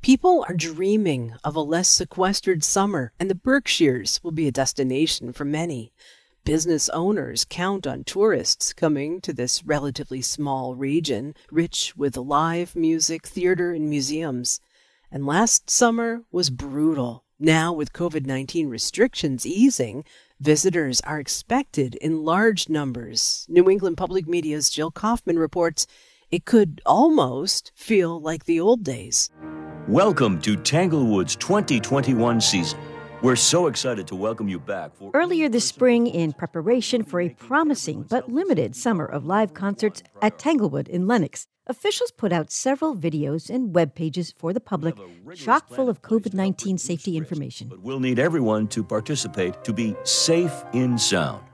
People are dreaming of a less sequestered summer, and the Berkshires will be a destination for many. Business owners count on tourists coming to this relatively small region, rich with live music, theater, and museums. And last summer was brutal. Now, with COVID-19 restrictions easing, visitors are expected in large numbers. New England Public Media's Jill Kaufman reports it could almost feel like the old days. Welcome to Tanglewood's 2021 season. We're so excited to welcome you back. Earlier this spring, in preparation for a promising but limited summer of live concerts at Tanglewood in Lenox, officials put out several videos and web pages for the public, chock full of COVID-19 safety information. But we'll need everyone to participate to be safe in sound.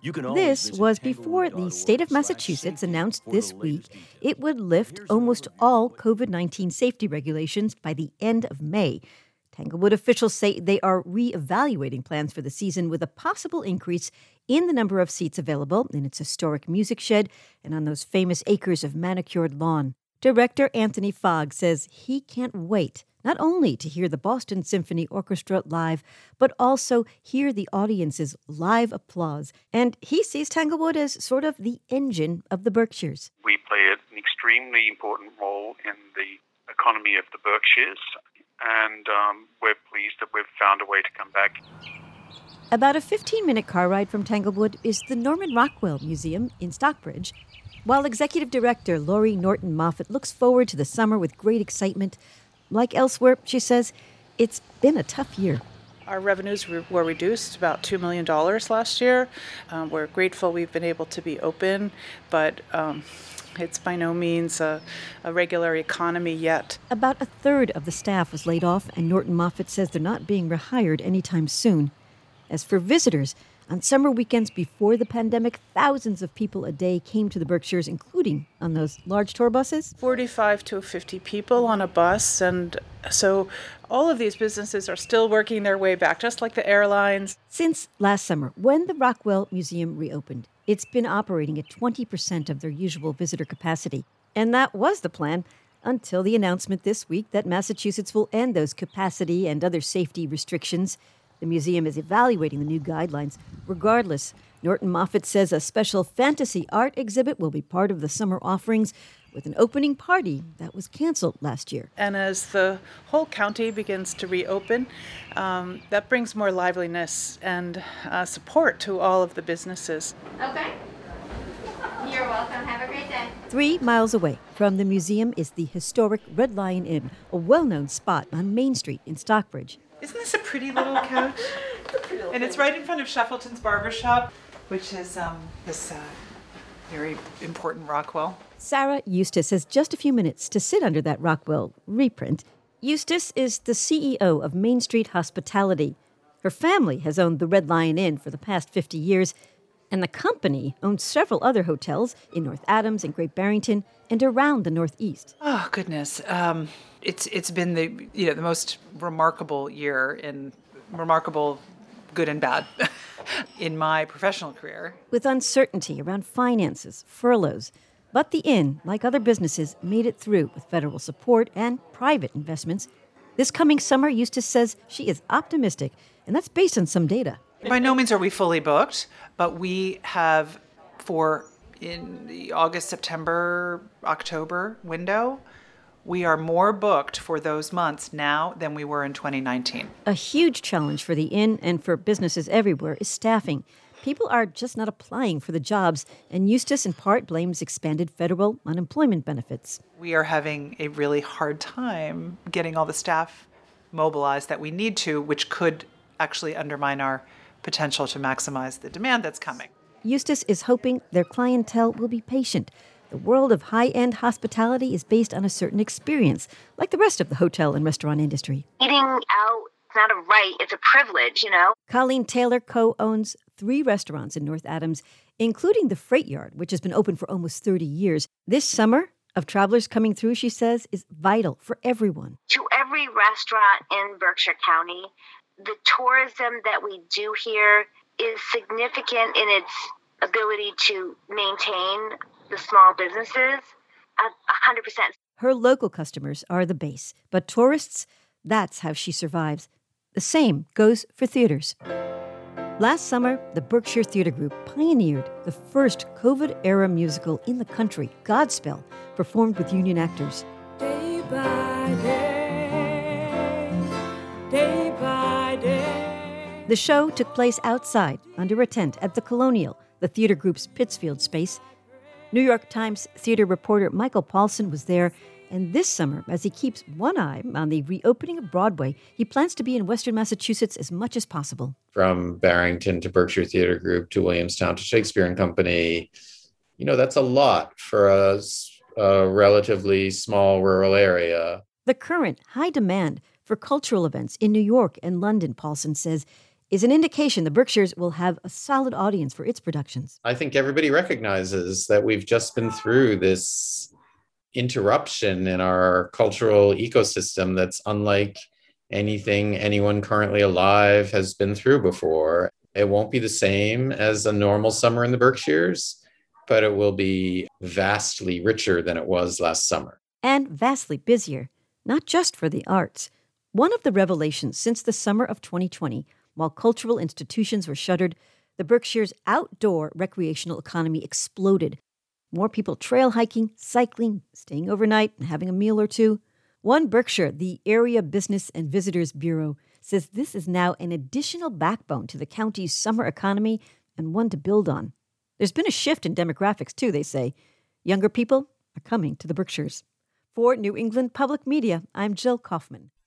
This was before the state of Massachusetts announced this week it would lift almost all COVID-19 safety regulations by the end of May. Tanglewood officials say they are re-evaluating plans for the season with a possible increase in the number of seats available in its historic music shed and on those famous acres of manicured lawn. Director Anthony Fogg says he can't wait not only to hear the Boston Symphony Orchestra live, but also hear the audience's live applause. And he sees Tanglewood as sort of the engine of the Berkshires. We play an extremely important role in the economy of the Berkshires, and we're pleased that we've found a way to come back. About a 15-minute car ride from Tanglewood is the Norman Rockwell Museum in Stockbridge. While Executive Director Lori Norton Moffat looks forward to the summer with great excitement, like elsewhere, she says, it's been a tough year. Our revenues were reduced about $2 million last year. We're grateful we've been able to be open, but it's by no means a regular economy yet. About a third of the staff was laid off, and Norton Moffat says they're not being rehired anytime soon. As for visitors, on summer weekends before the pandemic, thousands of people a day came to the Berkshires, including on those large tour buses. 45 to 50 people on a bus, and so all of these businesses are still working their way back, just like the airlines. Since last summer, when the Rockwell Museum reopened, it's been operating at 20% of their usual visitor capacity. And that was the plan until the announcement this week that Massachusetts will end those capacity and other safety restrictions. The museum is evaluating the new guidelines. Regardless, Norton Moffat says a special fantasy art exhibit will be part of the summer offerings with an opening party that was canceled last year. And as the whole county begins to reopen, that brings more liveliness and support to all of the businesses. Okay. You're welcome. Have a great day. 3 miles away from the museum is the historic Red Lion Inn, a well-known spot on Main Street in Stockbridge. Isn't this a pretty little couch? And it's right in front of Shuffleton's Barbershop, which is this very important Rockwell. Sarah Eustace has just a few minutes to sit under that Rockwell reprint. Eustace is the CEO of Main Street Hospitality. Her family has owned the Red Lion Inn for the past 50 years, and the company owns several other hotels in North Adams and Great Barrington and around the Northeast. Oh goodness, it's been the most remarkable year, in remarkable good and bad in my professional career. With uncertainty around finances, furloughs, but the inn, like other businesses, made it through with federal support and private investments. This coming summer, Eustace says she is optimistic, and that's based on some data. By no means are we fully booked, but we have, in the August, September, October window, we are more booked for those months now than we were in 2019. A huge challenge for the inn and for businesses everywhere is staffing. People are just not applying for the jobs, and Eustace in part blames expanded federal unemployment benefits. We are having a really hard time getting all the staff mobilized that we need to, which could actually undermine our potential to maximize the demand that's coming. Eustace is hoping their clientele will be patient. The world of high-end hospitality is based on a certain experience, like the rest of the hotel and restaurant industry. Eating out is not a right, it's a privilege, Colleen Taylor co-owns 3 restaurants in North Adams, including the Freight Yard, which has been open for almost 30 years. This summer, of travelers coming through, she says, is vital for everyone. To every restaurant in Berkshire County, the tourism that we do here is significant in its ability to maintain the small businesses. 100%. Her local customers are the base, but tourists, that's how she survives. The same goes for theaters. Last summer, the Berkshire Theatre Group pioneered the first COVID-era musical in the country, Godspell, performed with union actors. Day by day, day by day. The show took place outside, under a tent at the Colonial, the theater group's Pittsfield space. New York Times theater reporter Michael Paulson was there, and this summer, as he keeps one eye on the reopening of Broadway, he plans to be in Western Massachusetts as much as possible. From Barrington to Berkshire Theatre Group to Williamstown to Shakespeare and Company, that's a lot for a relatively small rural area. The current high demand for cultural events in New York and London, Paulson says, is an indication the Berkshires will have a solid audience for its productions. I think everybody recognizes that we've just been through this interruption in our cultural ecosystem that's unlike anything anyone currently alive has been through before. It won't be the same as a normal summer in the Berkshires, but it will be vastly richer than it was last summer. And vastly busier, not just for the arts. One of the revelations since the summer of 2020, while cultural institutions were shuttered, the Berkshires' outdoor recreational economy exploded. More people trail hiking, cycling, staying overnight, and having a meal or two. One Berkshire, the Area Business and Visitors Bureau, says this is now an additional backbone to the county's summer economy and one to build on. There's been a shift in demographics, too, they say. Younger people are coming to the Berkshires. For New England Public Media, I'm Jill Kaufman.